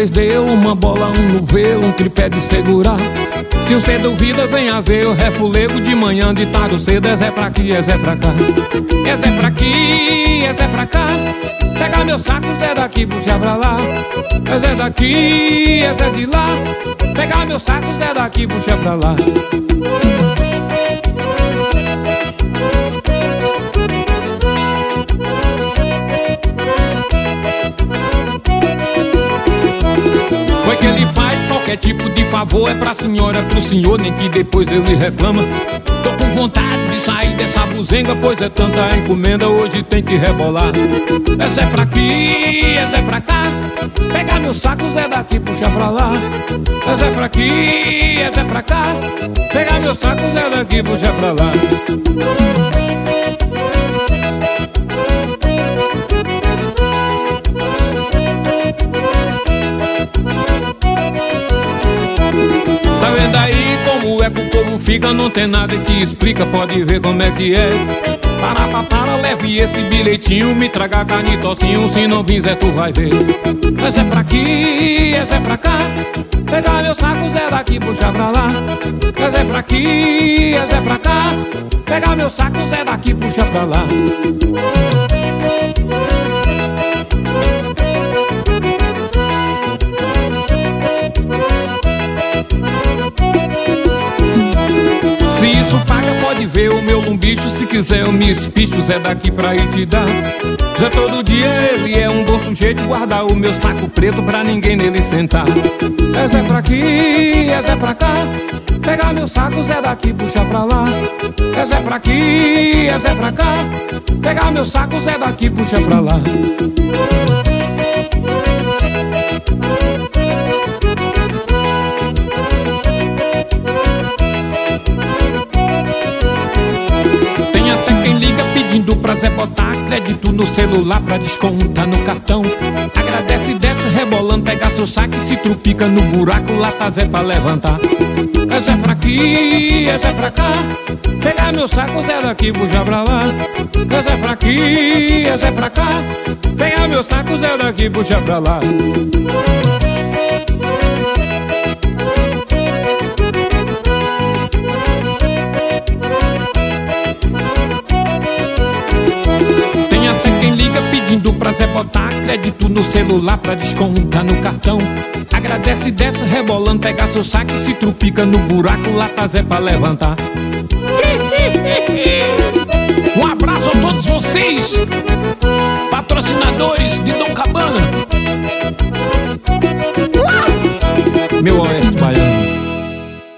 3D, uma bola, um novelo, um tripé de segurar. Se você duvida, venha ver o refulego de manhã, de tarde cedo. É Zé pra aqui, é Zé pra cá. É Zé pra aqui, é Zé pra cá. Pega meu saco, Zé daqui, puxa pra lá. É Zé daqui, é Zé de lá. Pega meu saco, Zé daqui, puxa pra lá. Foi que ele faz qualquer tipo de favor, é pra senhora, pro senhor, nem que depois ele reclama. Tô com vontade de sair dessa buzenga, pois é tanta encomenda, hoje tem que rebolar. É Zé pra aqui, é Zé pra cá. Pega meu saco, Zé daqui, puxa pra lá. É Zé pra aqui, é Zé pra cá. Pega meu saco, Zé daqui, puxa pra lá. Tá vendo aí como é que o povo fica? Não tem nada que explica, pode ver como é que é. Para, leve esse bilhetinho, me traga canitocinho, se não vir Zé tu vai ver. É Zé pra aqui, é Zé pra cá. Pega meu saco, Zé daqui, puxa pra lá. É Zé pra aqui, é Zé pra cá. Pega meu saco, Zé daqui, puxa pra lá. Se isso paga, pode ver o meu lumbicho. Se quiser eu me espicho, Zé daqui pra ir te dar. Zé todo dia ele é um bom sujeito, guardar o meu saco preto pra ninguém nele sentar. É Zé pra aqui, é Zé pra cá. Pega meu saco, Zé daqui, puxa pra lá. É Zé pra aqui, é Zé pra cá. Pega meu saco, Zé daqui, puxa pra lá. Pedindo pra Zé botar crédito no celular pra descontar no cartão. Agradece e desce rebolando, pega seu saco e se trupica no buraco, lá tá Zé pra levantar. É Zé pra aqui, é Zé pra cá. Pega meu saco, Zé daqui, puxa pra lá. É Zé pra aqui, é Zé pra cá. Pega meu saco, Zé daqui, puxa pra lá. Pedindo pra Zé botar crédito no celular pra descontar no cartão. Agradece e desce rebolando, pega seu saco e se trupica no buraco, lá tá Zé pra levantar. Um abraço a todos vocês, patrocinadores de